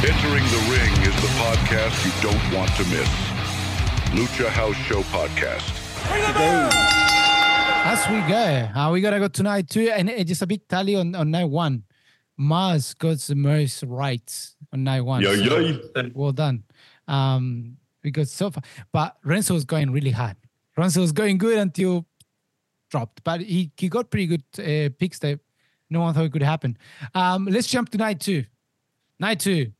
Entering the Ring is the podcast you don't want to miss. Lucha House Show Podcast. As we go, we gotta go tonight too, and it's just a big tally on night one. Mars got the most rights on night one. Well done. Because so far, but Renzo was going really hard. Renzo was going good until dropped, but he got pretty good picks that no one thought it could happen. Let's jump to night two. Night two.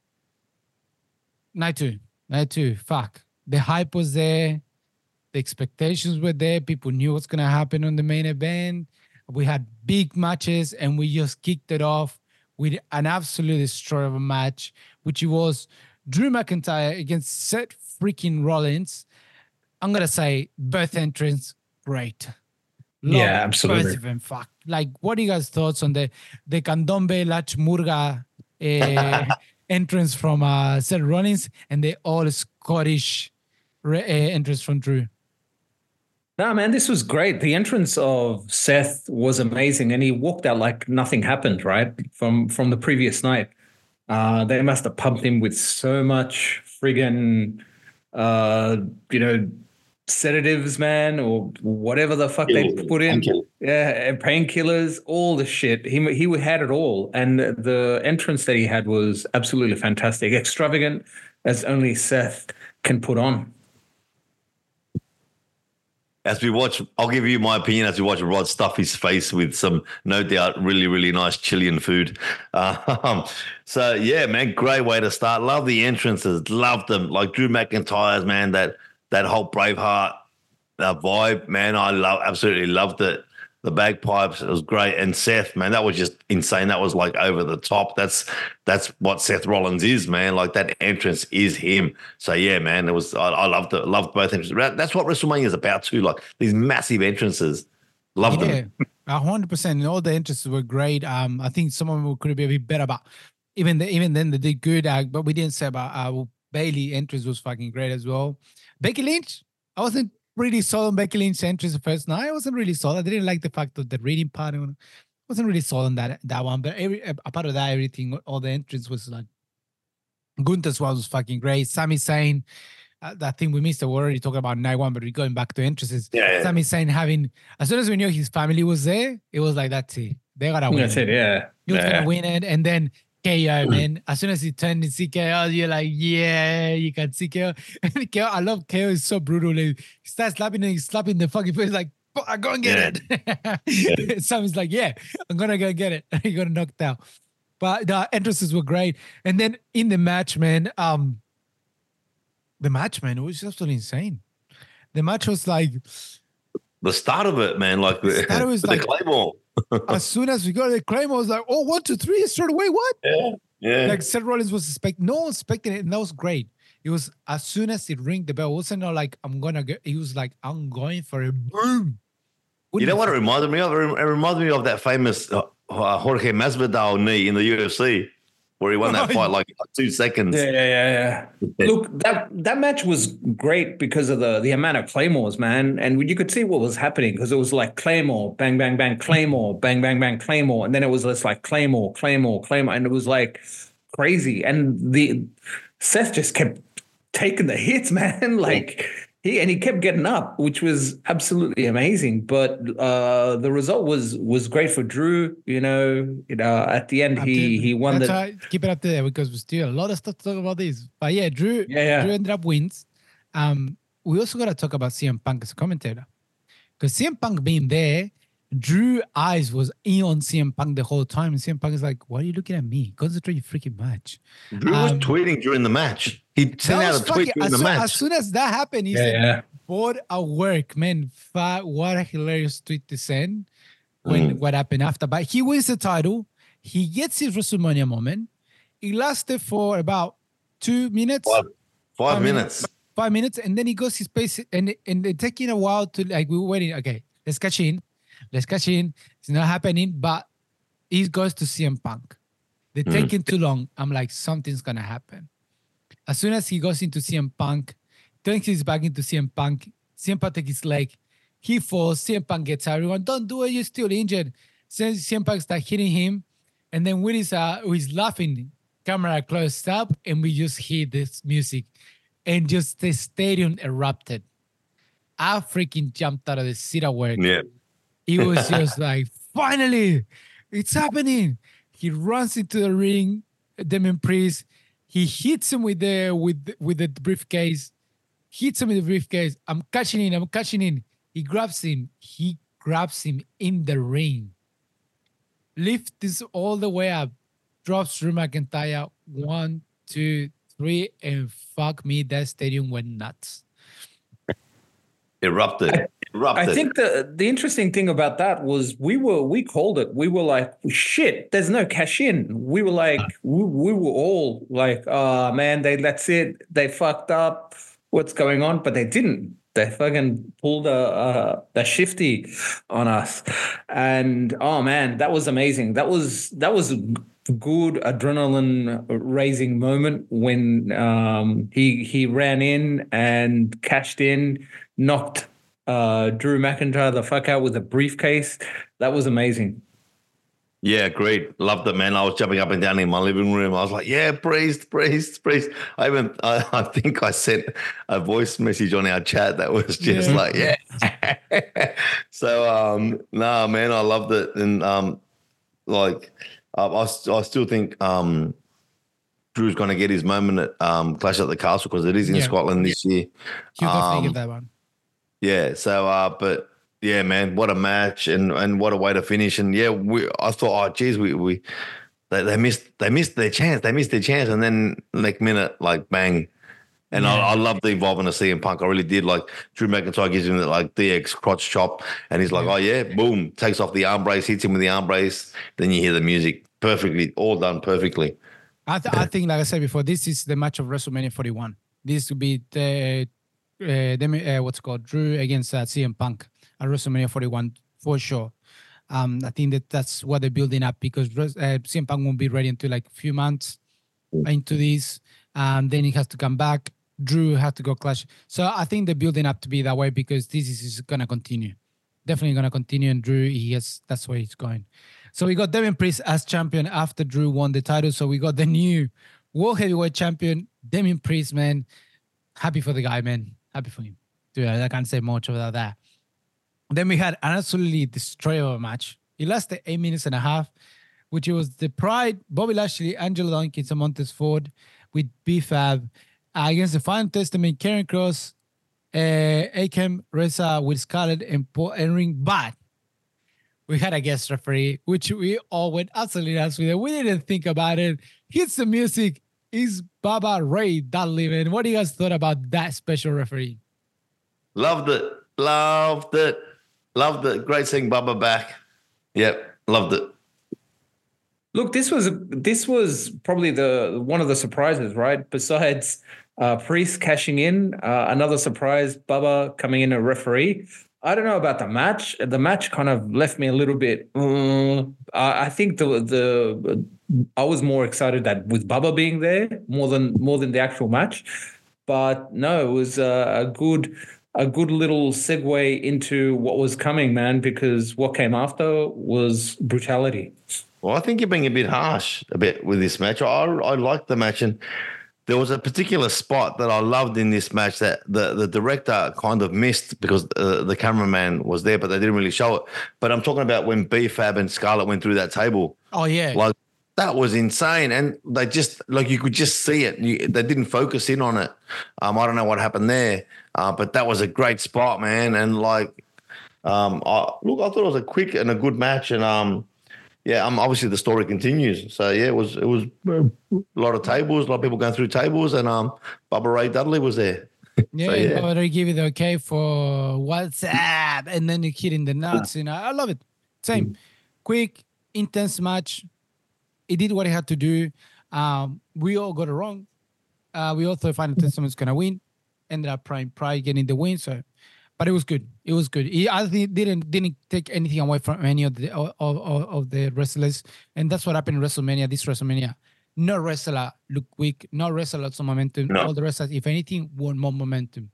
Fuck. The hype was there. The expectations were there. People knew what's going to happen on the main event. We had big matches, and we just kicked it off with an absolute destroyer of a match, which was Drew McIntyre against Seth freaking Rollins. I'm going to say both entrants, great. Yeah, absolutely. Both of them, fuck. Like, what are you guys' thoughts on the Candombe Lach Murga entrance from Seth Rollins and the all Scottish entrance from Drew? No, man, this was great. The entrance of Seth was amazing, and he walked out like nothing happened, right? From the previous night. They must have pumped him with so much friggin', sedatives, man, or whatever the fuck they put in. Yeah, painkillers, all the shit. He had it all. And the entrance that he had was absolutely fantastic. Extravagant as only Seth can put on. As we watch, I'll give you my opinion as we watch Rod stuff his face with some, no doubt, really, really nice Chilean food. So, yeah, man, great way to start. Love the entrances. Love them. Like Drew McIntyre's, man, that whole Braveheart vibe, man, absolutely loved it. The bagpipes, it was great. And Seth, man, that was just insane. That was like over the top. That's what Seth Rollins is, man. Like that entrance is him. So yeah, man, it was. I loved both entrances. That's what WrestleMania is about too. Like these massive entrances. Love them. 100%. All the entrances were great. I think some of them could be a bit better, but even then they did good. But we didn't say about Bailey entrance was fucking great as well. Becky Lynch, I wasn't really sold on Becky Lynch's entrance the first night. I wasn't really sold. I didn't like the fact of the reading part. I wasn't really sold on that one. But apart of that, everything, all the entrance was like Gunther's was fucking great. Sami Zayn, that thing we missed. We already talking about night one, but we're going back to entrances. Yeah. Sami Zayn having, as soon as we knew his family was there, it was like, that's it. They gotta win. That's it, yeah. He was gonna win it, and then KO, man. As soon as he turned to see KO, you're like, yeah, you can see KO. And KO, I love KO. It's so brutal. Like, he starts slapping and he's slapping the fucking face like, I'm going to get it. Sammy's like, yeah, I'm going to go get it. He got knocked out. But the entrances were great. And then in the match, man, it was just insane. The match was like... The start of it, man, like the Claymore. As soon as we got the Claymore, I was like, oh, 1, 2, 3, straight away, what? Yeah. Like Seth Rollins was expecting, no one expecting it, and that was great. It was as soon as it rang the bell, it wasn't like, I'm going to go, he was like, I'm going for a boom. You know what it reminded me of? It reminded me of that famous Jorge Masvidal knee in the UFC. Where he won that fight like 2 seconds. Yeah. Look, that match was great because of the amount of claymores, man. And you could see what was happening because it was like claymore, bang, bang, bang, claymore, bang, bang, bang, claymore. And then it was just like claymore. And it was like crazy. And Seth just kept taking the hits, man. Like he kept getting up, which was absolutely amazing. But the result was great for Drew. At the end he won. Keep it up there because we still a lot of stuff to talk about this. But yeah, Drew ended up wins. We also got to talk about CM Punk as a commentator because CM Punk being there, Drew eyes was in on CM Punk the whole time, and CM Punk is like, "Why are you looking at me? Concentrate your freaking match." Drew was tweeting during the match. He sent out a tweet during the match. As soon as that happened, he said, "Bored at work, man." What a hilarious tweet to send when what happened after. But he wins the title. He gets his WrestleMania moment. It lasted for about 2 minutes. 5 minutes. 5 minutes, and then he goes his pace, and they're taking a while to like we were waiting. Okay, let's catch in. It's not happening, but he goes to CM Punk. They're taking too long. I'm like, something's gonna happen. As soon as he goes into CM Punk, turns his back into CM Punk takes his leg. He falls. CM Punk gets everyone. Don't do it. You're still injured. CM Punk starts hitting him, and then with his laughing, camera closed up, and we just hear this music, and just the stadium erupted. I freaking jumped out of the seat at work. Yeah. It was just like, finally, it's happening. He runs into the ring, Damian Priest. He hits him with the briefcase. Hits him with the briefcase. I'm catching in. He grabs him in the ring. Lifts this all the way up. Drops Drew McIntyre. 1, 2, 3, and fuck me, that stadium went nuts. Erupted. I think the interesting thing about that was we called it. We were like, shit, there's no cash in. We were like, we were all like, oh man, that's it. They fucked up. What's going on? But they didn't. They fucking pulled a shifty on us. And oh man, that was amazing. That was a good adrenaline raising moment when he ran in and cashed in, knocked Drew McIntyre the fuck out with a briefcase. That was amazing. Yeah, great. Loved it, man. I was jumping up and down in my living room. I was like, yeah, Priest. I think I sent a voice message on our chat that was just like, yeah. So, nah, man, I loved it. And I still think Drew's going to get his moment at Clash at the Castle because it is in Scotland this year. He'll definitely get that one. Yeah. So, but yeah, man, what a match and what a way to finish. And yeah, I thought, oh, geez, they missed their chance. They missed their chance, and then next minute, like bang. And I love the involvement of CM Punk. I really did. Like Drew McIntyre gives him that like DX crotch chop, and he's like, oh yeah, boom, takes off the arm brace, hits him with the arm brace. Then you hear the music perfectly, all done perfectly. I think, like I said before, this is the match of WrestleMania 41. This would be what's it called, Drew against CM Punk at WrestleMania 41 for sure. I think that's what they're building up because CM Punk won't be ready until like a few months into this. Then he has to come back. Drew has to go clash. So I think they're building up to be that way because this is going to continue. Definitely going to continue. And Drew, that's where he's going. So we got Damian Priest as champion after Drew won the title. So we got the new World Heavyweight Champion, Damian Priest, man. Happy for the guy, man. Happy for him. Dude, I can't say much about that. Then we had an absolutely destroyer match. It lasted 8 minutes and a half, which was the Pride, Bobby Lashley, Angelo Dawkins, and Montez Ford with B-Fab against the Final Testament, Karen Cross, Akam, Reza with Scarlett, and Paul Ellering. But we had a guest referee, which we all went absolutely nuts with it. We didn't think about it. Hits the music. Is Baba Ray Dudley, man. What do you guys thought about that special referee? Loved it. Great seeing Bubba back. Yep, loved it. Look, this was probably one of the surprises, right? Besides Priest cashing in, another surprise, Bubba coming in a referee. I don't know about the match. The match kind of left me a little bit. I think I was more excited that with Bubba being there more than the actual match. But no, it was a good little segue into what was coming, man, because what came after was brutality. Well, I think you're being a bit harsh with this match. I liked the match, and there was a particular spot that I loved in this match that the director kind of missed because the cameraman was there, but they didn't really show it. But I'm talking about when B-Fab and Scarlett went through that table. Oh, yeah. Like, that was insane. And they just, like, you could just see it. They didn't focus in on it. I don't know what happened there, but that was a great spot, man. And, like, I thought it was a quick and a good match. And, obviously the story continues. So, yeah, it was a lot of tables, a lot of people going through tables, and Bubba Ray Dudley was there. Yeah, Bubba Ray gave it the okay for WhatsApp, and then you hitting the nuts. You know, I love it. Same. Quick, intense match. It did what it had to do. We all got it wrong. We all thought Final Testament was going to win. Ended up Pride getting the win. So, but it was good. It was good. I think didn't take anything away from any of the wrestlers, and that's what happened in WrestleMania. This WrestleMania, no wrestler looked weak. No wrestler lost some momentum. No. All the wrestlers, if anything, won more momentum.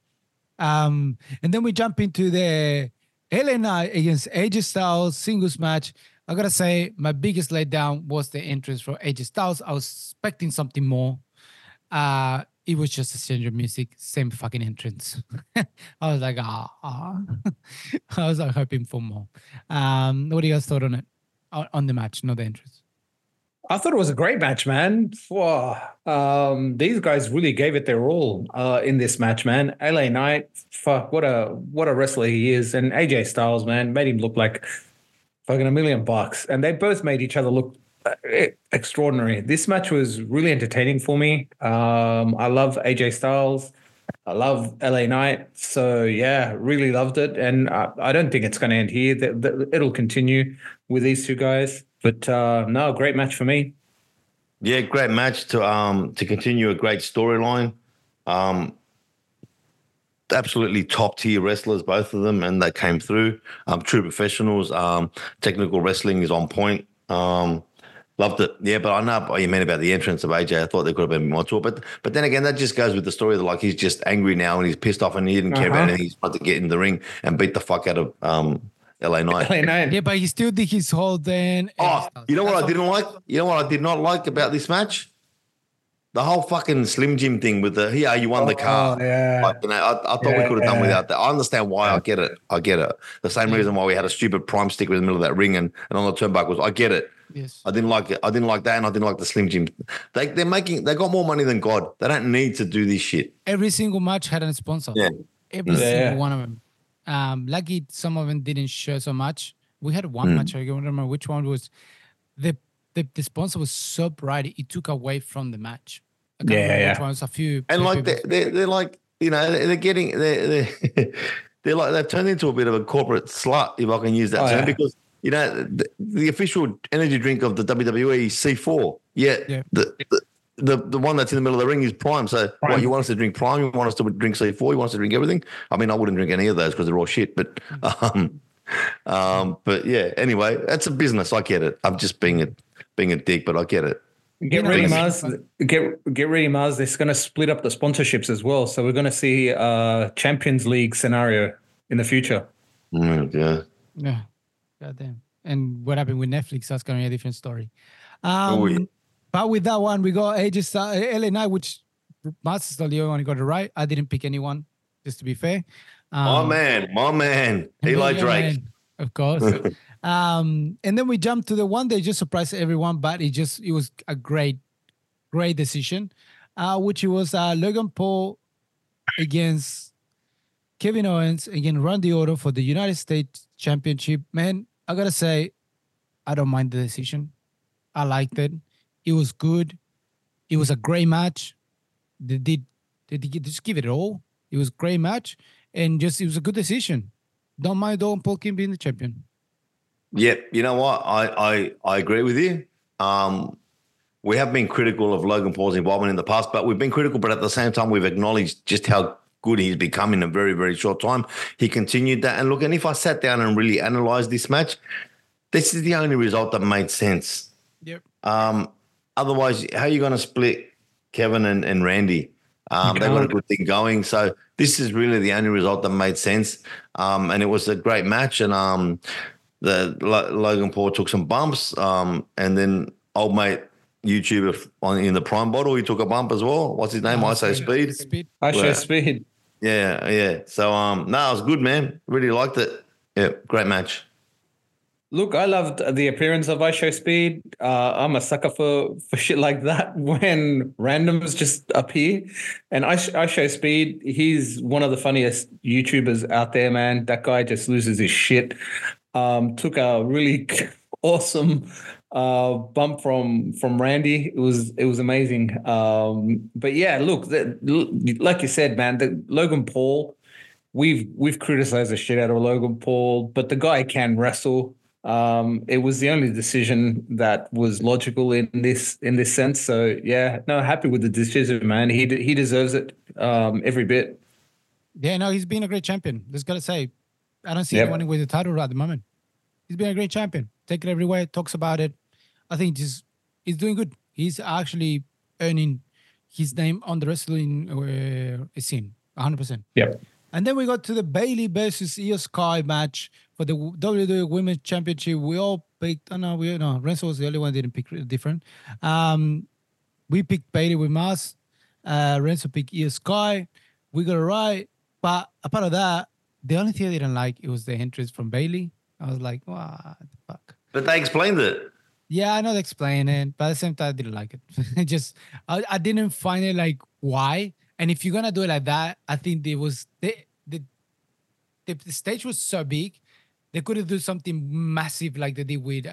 And then we jump into the LA Knight against AJ Styles singles match. I gotta say, my biggest letdown was the entrance for AJ Styles. I was expecting something more. It was just a change of music, same fucking entrance. I was like, I was like hoping for more. What do you guys thought on it? On the match, not the entrance. I thought it was a great match, man. These guys really gave it their all in this match, man. LA Knight, fuck, what a wrestler he is, and AJ Styles, man, made him look like fucking $1 million, and they both made each other look extraordinary. This match was really entertaining for me. I love AJ Styles. I love LA Knight. So yeah, really loved it, and I don't think it's going to end here. It'll continue with these two guys. But no, great match for me. Yeah, great match to continue a great storyline. Absolutely top tier wrestlers, both of them, and they came through. True professionals. Technical wrestling is on point. Loved it. Yeah, but I know what you meant about the entrance of AJ. I thought there could have been more to it. But then again, that just goes with the story that like he's just angry now and he's pissed off and he didn't care about anything. He's wanted to get in the ring and beat the fuck out of LA Knight. Yeah, but he still did his whole then. Oh, you know what I didn't like? You know what I did not like about this match? The whole fucking Slim Jim thing with the here you won the car. Yeah. Like, you know, I thought we could have done without that. I understand why. I get it. The same reason why we had a stupid prime sticker in the middle of that ring and on the turnbuckles. I get it. Yes. I didn't like it. I didn't like that, and I didn't like the Slim Jim. They got more money than God. They don't need to do this shit. Every single match had a sponsor. Yeah. Every single one of them. Lucky some of them didn't show so much. We had one match. I don't remember which one was. The sponsor was so bright it took away from the match. I can't remember which one. It was a few. And like they're like, you know, they're like they've turned into a bit of a corporate slut, if I can use that term, because you know the official energy drink of the WWE is C4. Yeah. The one that's in the middle of the ring is Prime. So what, you want us to drink Prime? You want us to drink C4? You want us to drink everything? I mean, I wouldn't drink any of those because they're all shit. But yeah. Anyway, that's a business. I get it. I'm just being a dick, but I get it. Get ready, Mars. Get ready, Mars. It's going to split up the sponsorships as well. So we're going to see a Champions League scenario in the future. Yeah. Goddamn. And what happened with Netflix? That's going to be a different story. But with that one, we got LA Knight, which Master Leo only got it right. I didn't pick anyone, just to be fair. My man, Eli Drake. Man, of course. And then we jumped to the one that just surprised everyone, but it was a great decision, which was Logan Paul against Kevin Owens against Randy Orton for the United States Championship. Man, I gotta say, I don't mind the decision. I liked it. It was good. It was a great match. They just give it all. It was a great match, and it was a good decision. Don't mind Logan Paul being the champion. Yeah, you know what? I agree with you. We have been critical of Logan Paul's involvement in the past, but we've been critical, but at the same time, we've acknowledged just how good he's become in a very, very short time. He continued that. And look, and if I sat down and really analysed this match, this is the only result that made sense. Yep. Otherwise, how are you going to split Kevin and Randy? They've got a good thing going. So this is really the only result that made sense. And it was a great match. And the Logan Paul took some bumps, and then old mate YouTuber in the Prime bottle, he took a bump as well. What's his name? ISO Speed. ISO Speed. Yeah. So no, it was good, man. Really liked it. Yeah, great match. Look, I loved the appearance of ISO Speed. I'm a sucker for shit like that when randoms just appear. And ISO Speed, he's one of the funniest YouTubers out there, man. That guy just loses his shit. Took a really awesome bump from Randy. It was amazing. But yeah, look, like you said, man, the Logan Paul, we've criticized the shit out of Logan Paul, but the guy can wrestle. It was the only decision that was logical in this sense. So yeah, no, happy with the decision, man. He deserves it every bit. Yeah, no, he's been a great champion. Just gotta say, I don't see anyone with the title at the moment. He's been a great champion. Take it everywhere, talks about it. I think he's doing good. He's actually earning his name on the wrestling scene, 100%. Yep. And then we got to the Bayley versus Io Sky match for the WWE Women's Championship. We all picked. Oh no, Renzo was the only one that didn't pick different. We picked Bailey with Mas. Renzo picked Io Sky. We got it right. But apart of that, the only thing I didn't like it was the entrance from Bailey. I was like, what the fuck? But they explained it. Yeah, I know they explain it, but at the same time, I didn't like it. It just, I didn't find it like why. And if you're gonna do it like that, I think there was the stage was so big, they could have do something massive like they did with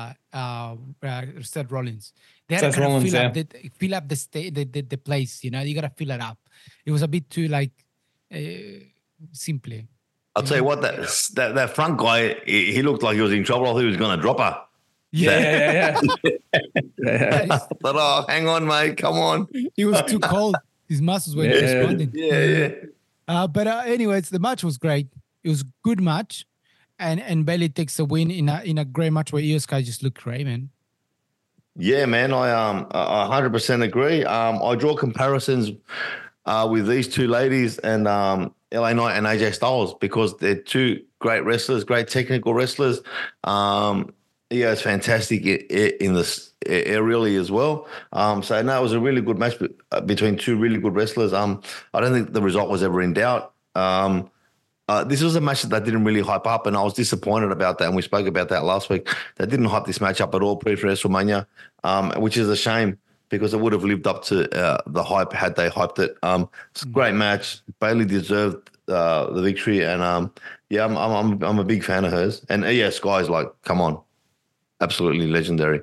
Seth Rollins. They had Seth to kind of Rollins, fill up the place. You know, you gotta fill it up. It was a bit too like simply. I'll tell you what, that front guy, he looked like he was in trouble. I thought he was going to drop her. Yeah. I thought, oh, hang on, mate, come on. He was too cold. His muscles were responding. Yeah. But anyways, the match was great. It was a good match, and Bailey takes the win in a great match where Io Sky just looked great, man. Yeah, man, I 100% agree. I draw comparisons with these two ladies and LA Knight and AJ Styles because they're two great wrestlers, great technical wrestlers. Io is fantastic in this aerially as well. So no, it was a really good match between two really good wrestlers. I don't think the result was ever in doubt. This was a match that they didn't really hype up, and I was disappointed about that. And we spoke about that last week. They didn't hype this match up at all pre-WrestleMania, which is a shame because it would have lived up to the hype had they hyped it. It's a great match. Bailey deserved the victory, and I'm a big fan of hers. And yeah, Sky's like, come on, absolutely legendary.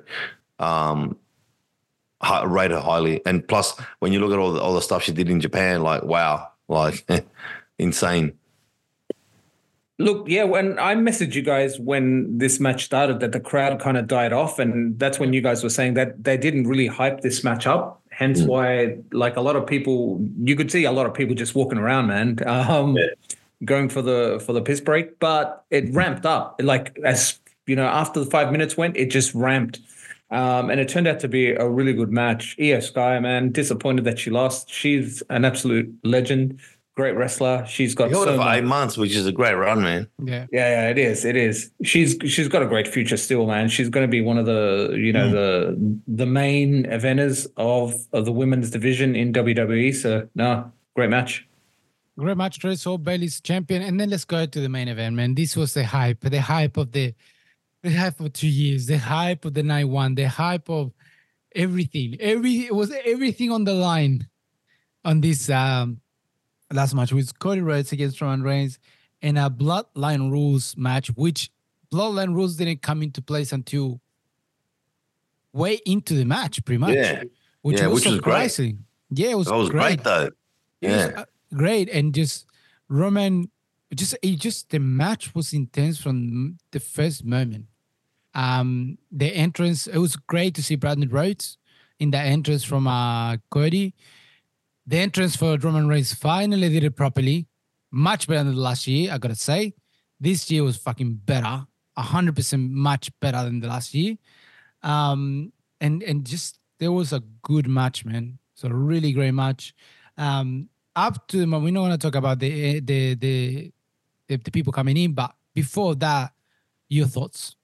Rate her highly, and plus when you look at all the stuff she did in Japan, like wow, like insane. Look, yeah, when I messaged you guys when this match started that the crowd kind of died off, and that's when you guys were saying that they didn't really hype this match up. Hence why, like, a lot of people, you could see a lot of people just walking around, man, going for the piss break. But it ramped up, like, as you know, after the 5 minutes went, it just ramped. And it turned out to be a really good match. Io Sky, man, disappointed that she lost. She's an absolute legend. Great wrestler. She's got held it for 8 months, which is a great run, man. Yeah, it is. It is. She's got a great future still, man. She's going to be one of the the main eventers of the women's division in WWE. So no, great match. Great match, Chris. So Bailey's champion, and then let's go to the main event, man. This was the hype of 2 years, the hype of the night one, the hype of everything. It was everything on the line on this last match with Cody Rhodes against Roman Reigns in a Bloodline Rules match, which Bloodline Rules didn't come into place until way into the match, pretty much. Which was surprising. Yeah, it was great though. Yeah, it was, great, and just Roman, the match was intense from the first moment. The entrance, it was great to see Brandon Rhodes in the entrance from Cody. The entrance for Roman Reigns finally did it properly. Much better than last year, I gotta say. This year was fucking better. 100% much better than the last year. And just, there was a good match, man. It's a really great match. Up to the moment, we don't want to talk about the people coming in, but before that, your thoughts?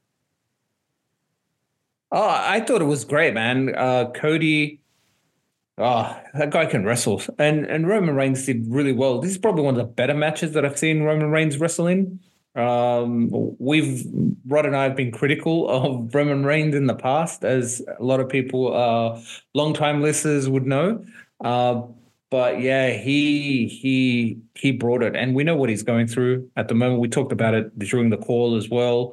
Oh, I thought it was great, man. Cody, that guy can wrestle. And Roman Reigns did really well. This is probably one of the better matches that I've seen Roman Reigns wrestle in. Rod and I have been critical of Roman Reigns in the past, as a lot of people, long-time listeners would know. But yeah, he brought it, and we know what he's going through at the moment. We talked about it during the call as well.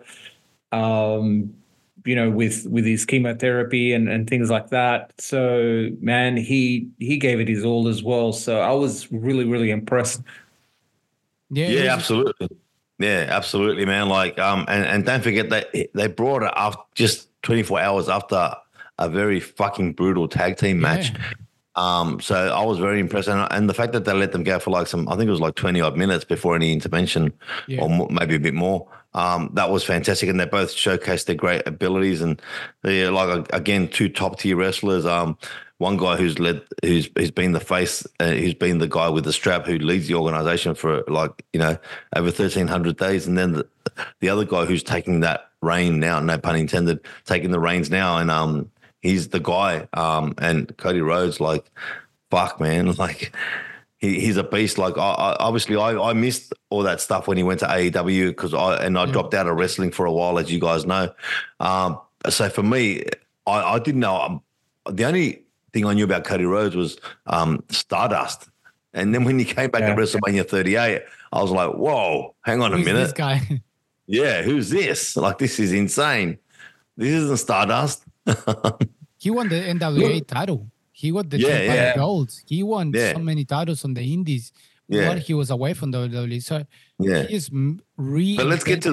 With his chemotherapy and things like that. So man, he gave it his all as well. So I was really, really impressed. Yeah, absolutely. Yeah, absolutely, man. Like, and don't forget that they brought it after just 24 hours after a very fucking brutal tag team match. So I was very impressed, and the fact that they let them go for like I think it was like 20 odd minutes before any intervention, or maybe a bit more. That was fantastic, and they both showcased their great abilities, and they're like again two top tier wrestlers. One guy who's been the face, who's been the guy with the strap who leads the organization for over 1,300 days, and then the other guy who's taking that reign now, no pun intended, taking the reins now, and he's the guy. And Cody Rhodes, like, fuck, man, like he's a beast. Like, I missed all that stuff when he went to AEW because I dropped out of wrestling for a while, as you guys know. So for me, I didn't know. The only thing I knew about Cody Rhodes was Stardust. And then when he came back to WrestleMania 38, I was like, whoa, hang on a minute. This guy. Yeah, who's this? Like, this is insane. This isn't Stardust. He won the NWA title. He won the Champion Gold. He won so many titles on the Indies while he was away from WWE. So he's But let's get to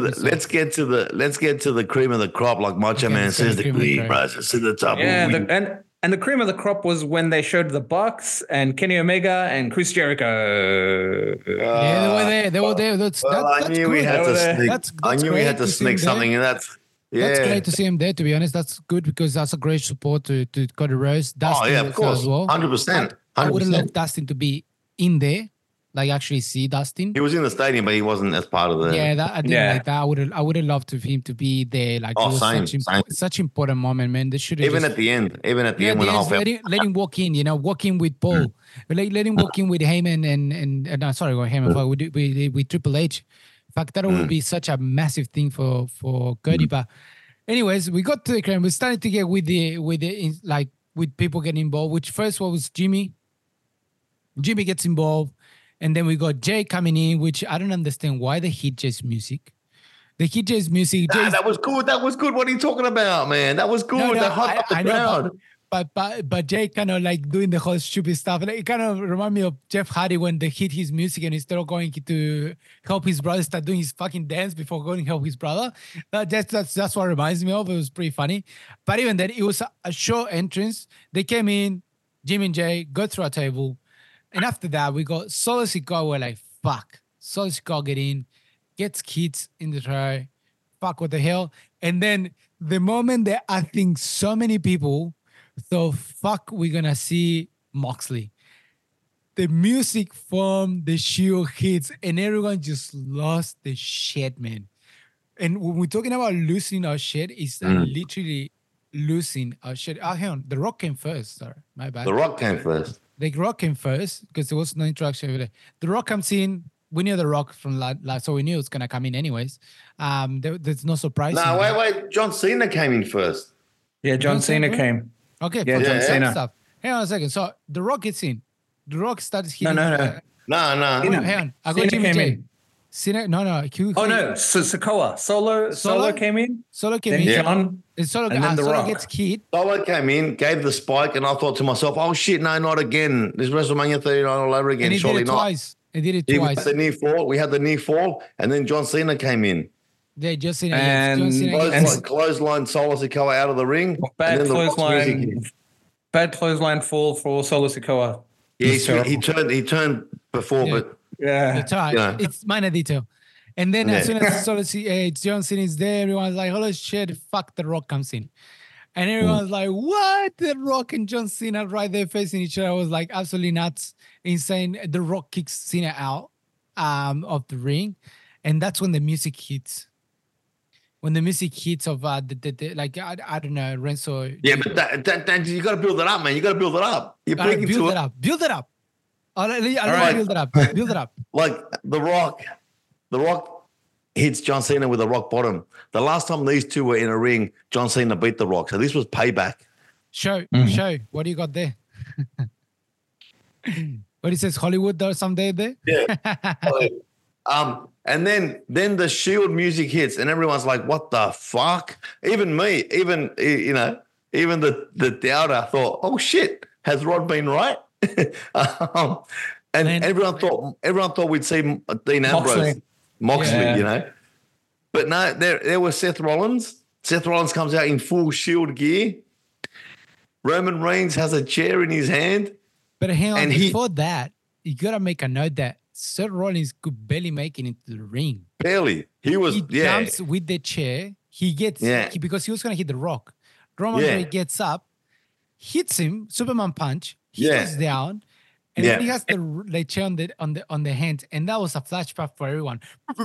the cream of the crop, like Macho Man says. The cream rises to the top. Yeah, and the cream of the crop was when they showed the Bucks and Kenny Omega and Chris Jericho. They were there. I knew we had to sneak something, and that's great to see him there. To be honest, that's good because that's a great support to Cody Rhodes. Dustin of course, as well. 100%. I would have loved Dustin to be in there. Like actually see Dustin. He was in the stadium, but he wasn't as part of the. I didn't like that. I would have loved for him to be there. Like it was such important moment, man. They should have at the end when the whole let him walk in. Walk in with Paul. Let him walk in with Heyman and Heyman with Triple H. In fact, that would be such a massive thing for Cody. But anyways, we got to the crane. We started to get with people getting involved. Which first one was Jimmy. Jimmy gets involved. And then we got Jay coming in, which I don't understand why the Heat Jazz music. The Heat Jazz music. That was good. That was good. What are you talking about, man? That was good. That hot up the crowd. But Jay kind of like doing the whole stupid stuff. And it kind of remind me of Jeff Hardy when they hit his music and instead of going to help his brother, start doing his fucking dance before going to help his brother. That's what it reminds me of. It was pretty funny. But even then, it was a short entrance. They came in, Jim and Jay, go through a table. And after that, we got Solo Sikoa. We're like, fuck. Solo Sikoa get in, gets kids in the try. Fuck, what the hell? And then the moment that I think so many people thought, fuck, we're going to see Moxley. The music from the Shield hits and everyone just lost the shit, man. And when we're talking about losing our shit, it's literally losing our shit. Oh, hang on. The Rock came first. Sorry, my bad. The Rock came first. The Rock came first because there was no interaction with it. The Rock comes in. We knew The Rock from last, so we knew it was going to come in anyways. There's no surprise. No, wait. John Cena came in first. Yeah, John Cena came. Okay, John Cena. Stuff. Hang on a second. So The Rock gets in. The Rock starts hitting. No. Hang on. I got Jimmy J. Cena, no. So Sikoa. Solo came in. Solo came in. John. And Solo gets kid. Solo came in, gave the spike, and I thought to myself, oh shit, no, not again. This WrestleMania 39 all over again. And he Surely did it not. Twice. He did it twice. We had the knee fall, and then John Cena came in. Yeah, John Cena. And clothesline Solo Sikoa out of the ring. Bad clothesline fall for Solo Sikoa. Yeah, he turned before, but it's all right. It's minor detail. And then as soon as John Cena is there, everyone's like, holy shit, fuck, The Rock comes in. And everyone's like, what? The Rock and John Cena right there facing each other. I was like, absolutely nuts, insane. The Rock kicks Cena out of the ring. And that's when the music hits. When the music hits of like, I don't know, Renzo. Yeah, but that you got to build it up, man. You got to build it up. You're breaking build it up. Build it up. Build it up. Build it up. Like The Rock hits John Cena with a rock bottom. The last time these two were in a ring, John Cena beat The Rock. So this was payback. Show. What do you got there? What he says, Hollywood or someday there? Yeah. And then the Shield music hits, and everyone's like, "What the fuck?" Even me, even the doubter thought, "Oh shit, has Rod been right?" And everyone thought we'd see Dean Ambrose, Moxley, But no, there was Seth Rollins. Seth Rollins comes out in full Shield gear. Roman Reigns has a chair in his hand. But hang on, before that, you got to make a note that Seth Rollins could barely make it into the ring. Barely. He jumps with the chair. He gets, because he was going to hit The Rock. Roman Reigns gets up, hits him, Superman punch. He goes down. And Yeah. then he has the chair on the hands, and that was a flashback for everyone.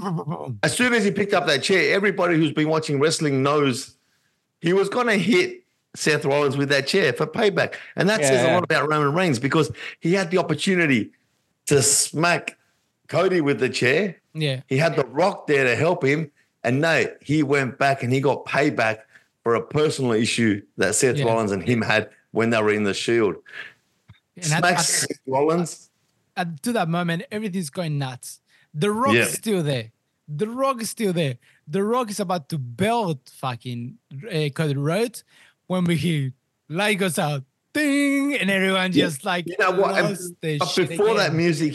As soon as he picked up that chair, everybody who's been watching wrestling knows he was going to hit Seth Rollins with that chair for payback. And that says a lot about Roman Reigns, because he had the opportunity to smack Cody with the chair. Yeah. He had The Rock there to help him. And no, he went back and he got payback for a personal issue that Seth Rollins and him had when they were in the Shield. And Smacks Seth Rollins. To that moment, everything's going nuts. The Rock is still there. The Rock is still there. The Rock is about to belt fucking Cody Rhodes when we hear light goes out, ding, and everyone just like, you know what? But before that music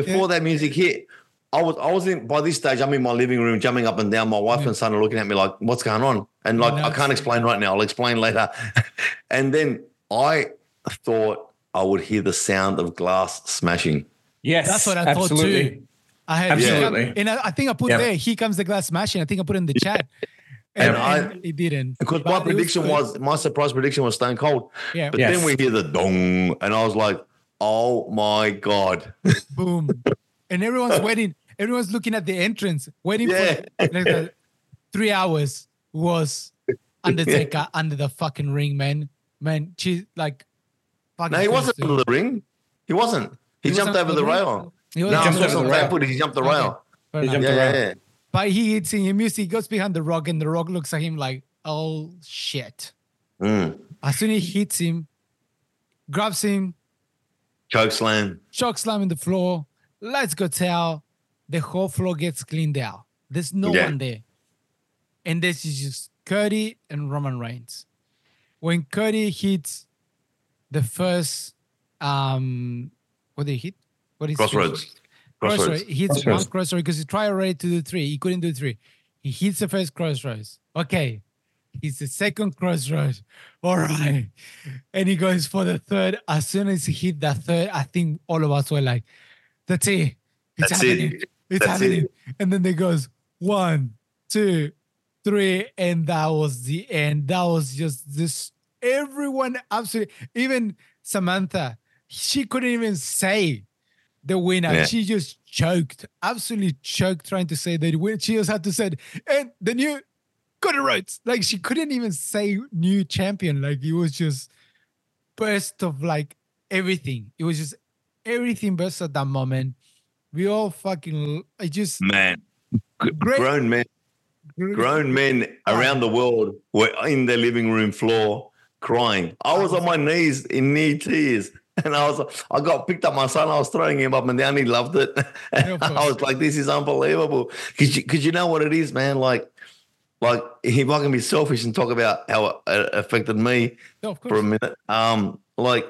hit, I was in, by this stage, I'm in my living room jumping up and down. My wife and son are looking at me like, what's going on? And like, I can't explain right now. I'll explain later. And then I thought I would hear the sound of glass smashing. Yes, that's what I thought too. I had absolutely. And I think I put there, here comes the glass smashing. I think I put it in the chat. And it didn't. Because my surprise prediction was Stone Cold. Yeah. But then we hear the dong, and I was like, oh my God. Boom. And everyone's waiting. Everyone's looking at the entrance, waiting for like, 3 hours was Undertaker under the fucking ring, man. Man, she's like, no, he wasn't under the ring. He wasn't. He jumped over the rail. He jumped over the rail. He jumped the rail. He jumped the rail. But he hits him. He goes behind the Rock, and the Rock looks at him like, oh shit. As soon as he hits him, grabs him, choke slam in the floor. Let's go tell. The whole floor gets cleaned out. There's no one there. And this is just Cody and Roman Reigns. When Cody hits the first, what did he hit? What is Crossroads. He hits one crossroad because he tried already to do 3. He couldn't do 3. He hits the first crossroads. Okay. He's the second crossroads. All right. And he goes for the third. As soon as he hit that third, I think all of us were like, that's it. It's happening. It's happening. And then there goes 1, 2, 3. And that was the end. That was just this. Everyone absolutely, even Samantha, she couldn't even say the winner. Yeah. She just choked, absolutely choked, trying to say the winner. She just had to say, and the new Cody Rhodes. Like, she couldn't even say new champion. Like, it was just burst of like everything. It was just everything burst at that moment. We all fucking, I just grown men around the world were in their living room floor crying. I was on my knees in near tears. And I got picked up my son. I was throwing him up and down. He loved it. And I was like, this is unbelievable. Because you know what it is, man? Like if I can be selfish and talk about how it affected me for a minute. Like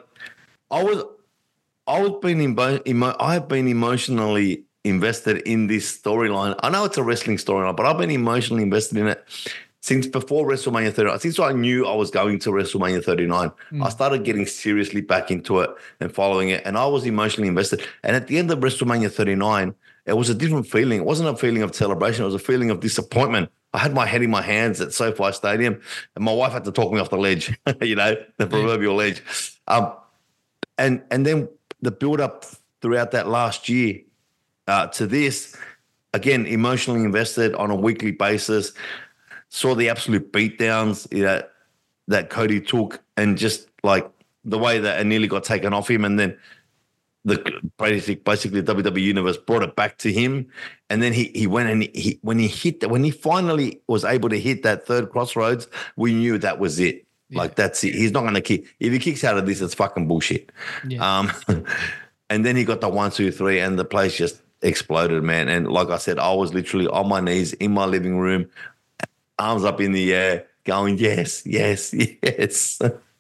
I have been emotionally invested in this storyline. I know it's a wrestling storyline, but I've been emotionally invested in it since before WrestleMania 39. Since I knew I was going to WrestleMania 39, I started getting seriously back into it and following it, and I was emotionally invested. And at the end of WrestleMania 39, it was a different feeling. It wasn't a feeling of celebration. It was a feeling of disappointment. I had my head in my hands at SoFi Stadium, and my wife had to talk me off the ledge, the proverbial ledge. And then the build-up throughout that last year to this, again, emotionally invested on a weekly basis, saw the absolute beatdowns that Cody took, and just like the way that it nearly got taken off him, and then basically the WWE Universe brought it back to him, and then he went and when he finally was able to hit that third crossroads, we knew that was it. Yeah. Like, that's it. He's not going to kick. If he kicks out of this, it's fucking bullshit. Yeah. And then he got the 1, 2, 3, and the place just exploded, man. And like I said, I was literally on my knees in my living room, arms up in the air, going, yes, yes, yes.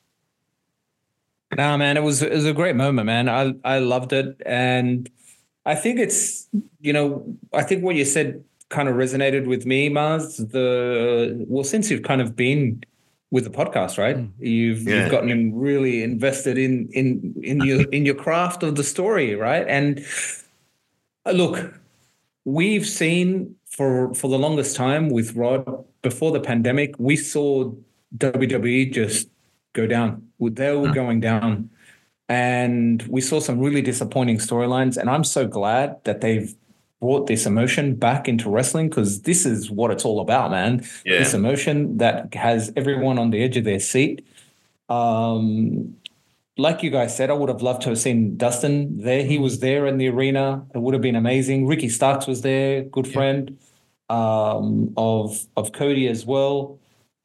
Nah, man, it was a great moment, man. I loved it. And I think it's, I think what you said kind of resonated with me, Mars. Since you've kind of been with the podcast, right? You've gotten really invested in your craft of the story, right? And look, we've seen for the longest time with Rod, before the pandemic, we saw WWE just go down. They were going down. and we saw some really disappointing storylines. And I'm so glad that they've brought this emotion back into wrestling, because this is what it's all about, man. Yeah. This emotion that has everyone on the edge of their seat. Like you guys said, I would have loved to have seen Dustin there. He was there in the arena. It would have been amazing. Ricky Starks was there, good friend of Cody as well.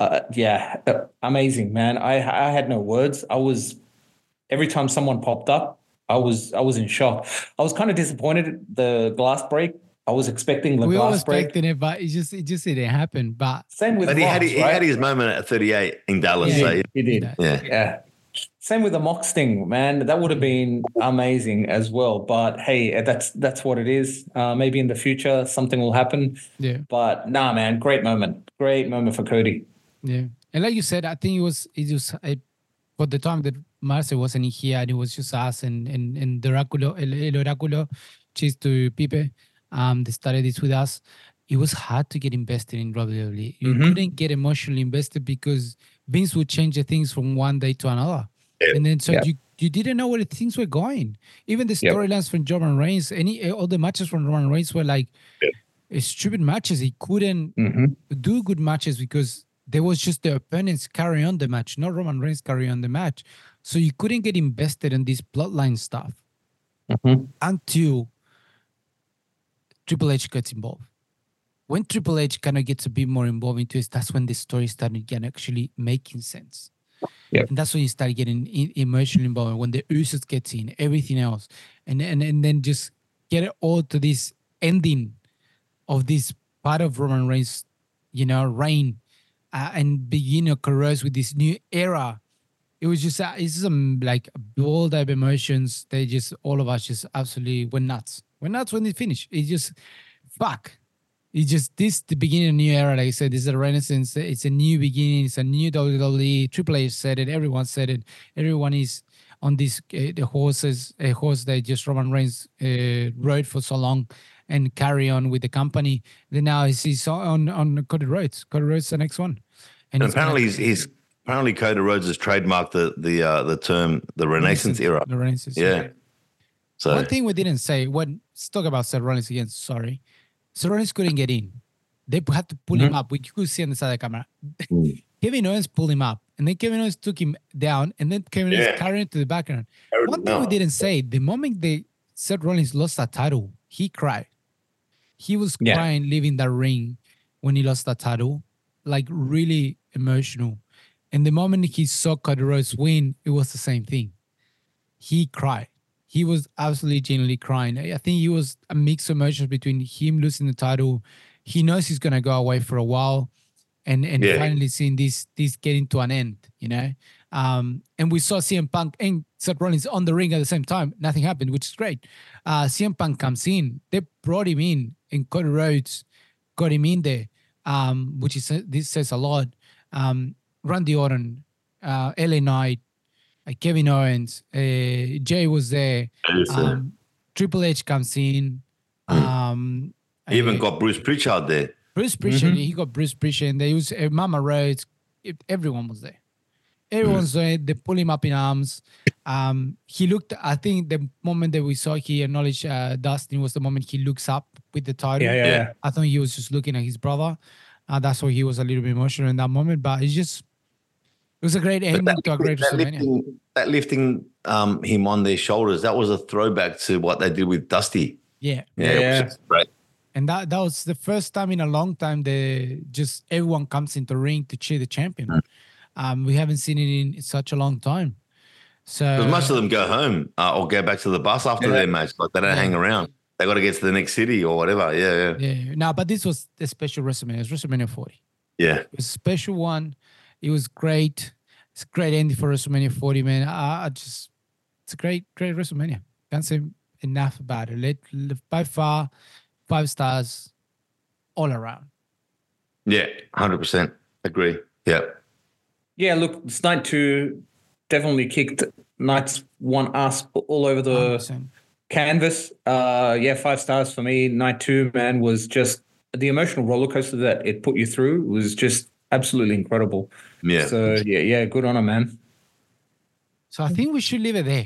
Amazing, man. I had no words. Every time someone popped up, I was in shock. I was kind of disappointed at the glass break. I was expecting the we all glass break. expected it, but it just didn't happen. But Same with But he Mox, had right? his moment at 38 in Dallas. Yeah. So He did. yeah. Same with the Mox thing, man. That would have been amazing as well. But hey, that's what it is. Maybe in the future something will happen. yeah. But nah, man, great moment. Great moment for Cody. Yeah, and like you said, I think it was for the time that Marcel wasn't here, and it was just us and the Oráculo, el Oráculo, cheers to Pipe. They started this with us. It was hard to get invested in WWE. You couldn't get emotionally invested because Vince would change the things from one day to another, and then so you didn't know where the things were going. Even the storylines from Roman Reigns, all the matches from Roman Reigns were like stupid matches. He couldn't do good matches because there was just the opponents carry on the match, not Roman Reigns carry on the match. So you couldn't get invested in this bloodline stuff until Triple H gets involved. When Triple H kind of gets a bit more involved into it, that's when the story started getting actually making sense. Yep. And that's when you start getting emotionally involved. When the Usos gets in, everything else. And then just get it all to this ending of this part of Roman Reigns, reign. And begin of Carouse with this new era. It was just it's some like all type of emotions. They just all of us just absolutely went nuts. Went nuts when it finished. It just fuck. It's just the beginning of a new era. Like I said, this is a renaissance. It's a new beginning. It's a new WWE. Triple H said it. Everyone said it. Everyone is on this the horse that just Roman Reigns rode for so long and carry on with the company. Then now he's on Cody Rhodes. Cody Rhodes is the next one. And apparently apparently Cody Rhodes has trademarked the term the Renaissance era. The Renaissance. Yeah. So one thing we didn't say, let's talk about Seth Rollins again. Sorry. Seth Rollins couldn't get in. They had to pull him up. We could see on the side of the camera. Kevin Owens pulled him up. And then Kevin Owens took him down. And then Kevin Owens carried him to the background. One thing we didn't say, the moment Seth Rollins lost that title, he cried. He was crying leaving that ring when he lost that title, like really emotional. And the moment he saw Cody Rhodes win, it was the same thing. He cried. He was absolutely genuinely crying. I think he was a mixed emotions between him losing the title. He knows he's going to go away for a while and finally seeing this getting to an end, And we saw CM Punk and Seth Rollins on the ring at the same time. Nothing happened, which is great. CM Punk comes in. They brought him in, and Cody Rhodes got him in there, this says a lot. Randy Orton, LA Knight, Kevin Owens, Jay was there. Triple H comes in. He even got Bruce Pritchard there. Bruce Pritchard, he got Bruce Pritchard, and they used Mama Rhodes. Everyone was there. Everyone's there. They pull him up in arms. He looked, I think the moment that we saw he acknowledged Dustin was the moment he looks up with the title. Yeah. I thought he was just looking at his brother. That's why he was a little bit emotional in that moment. But it was a great ending to a great WrestleMania. That lifting him on their shoulders, that was a throwback to what they did with Dusty. Yeah. It was great. And that was the first time in a long time that just everyone comes into the ring to cheer the champion. We haven't seen it in such a long time. So because most of them go home or go back to the bus after their match. Like they don't hang around. They got to get to the next city or whatever. Yeah. No, but this was a special WrestleMania. It was WrestleMania 40. Yeah. It was a special one. It was great. It's a great ending for WrestleMania 40, man. It's a great WrestleMania. Can't say enough about it. By far, 5 stars all around. Yeah, 100%. Agree. Yeah. Yeah, look, it's night 2 definitely kicked Nights 1 ass all over the 100%. canvas. 5 stars for me. Night 2, man, was just the emotional roller coaster that it put you through was just absolutely incredible. Yeah. So, good on him, man. So I think we should leave it there.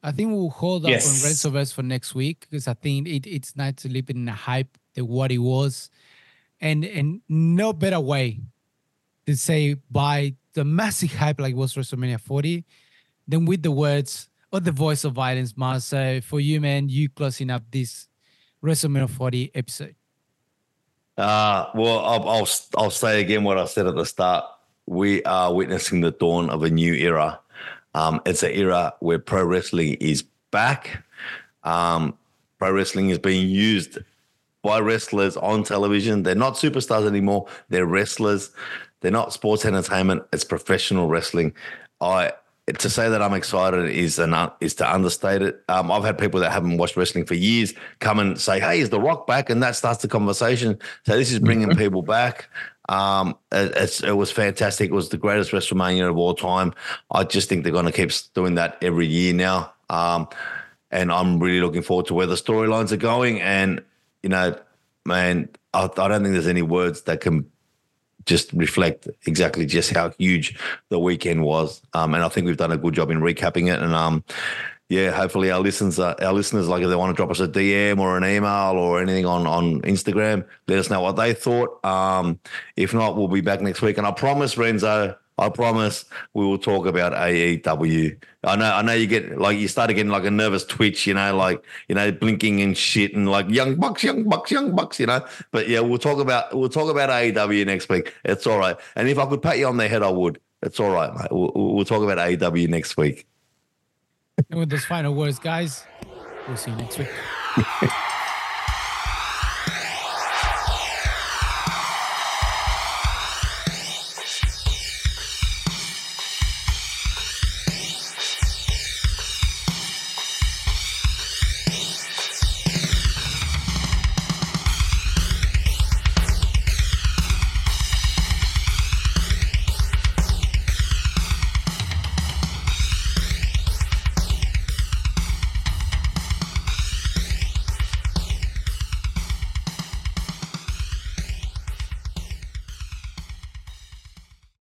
I think we'll hold up on Yes. WrestleVerse for next week because I think it's nice to live in the hype that what it was, and no better way to say bye the massive hype like was WrestleMania 40 than with the words or the voice of violence, Mars. So for you, man, you closing up this WrestleMania 40 episode. Well, I'll say again what I said at the start. We are witnessing the dawn of a new era. It's an era where pro wrestling is back. Pro wrestling is being used by wrestlers on television. They're not superstars anymore. They're wrestlers. They're not sports entertainment. It's professional wrestling. To say that I'm excited is to understate it. I've had people that haven't watched wrestling for years come and say, "Hey, is The Rock back?" And that starts the conversation. So this is bringing people back. It was fantastic. It was the greatest WrestleMania of all time. I just think they're going to keep doing that every year now. And I'm really looking forward to where the storylines are going. And, you know, man, I don't think there's any words that can just reflect exactly just how huge the weekend was. And I think we've done a good job in recapping it. And yeah, hopefully our listeners, like if they want to drop us a DM or an email or anything on Instagram, let us know what they thought. If not, we'll be back next week. And I promise, Renzo, we will talk about AEW. I know you started getting like a nervous twitch, blinking and shit and like young bucks, you know. But yeah, we'll talk about AEW next week. It's all right. And if I could pat you on the head, I would. It's all right, mate. We'll talk about AEW next week. And with those final words, guys, we'll see you next week.